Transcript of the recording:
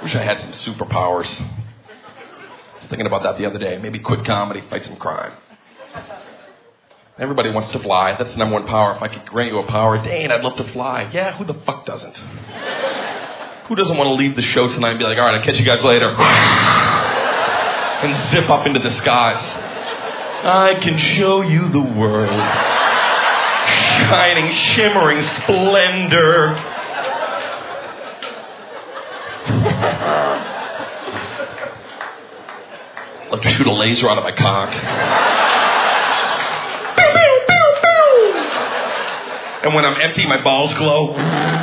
Wish I had some superpowers. I was thinking about that the other day. Maybe quit comedy, fight some crime. Everybody wants to fly. That's the number one power. If I could grant you a power, Dane, I'd love to fly. Yeah, who the fuck doesn't? Who doesn't want to leave the show tonight and be like, all right, I'll catch you guys later. And zip up into the skies. I can show you the world. Shining, shimmering splendor. Love to shoot a laser out of my cock. Pew, pew, pew, pew. And when I'm empty, my balls glow.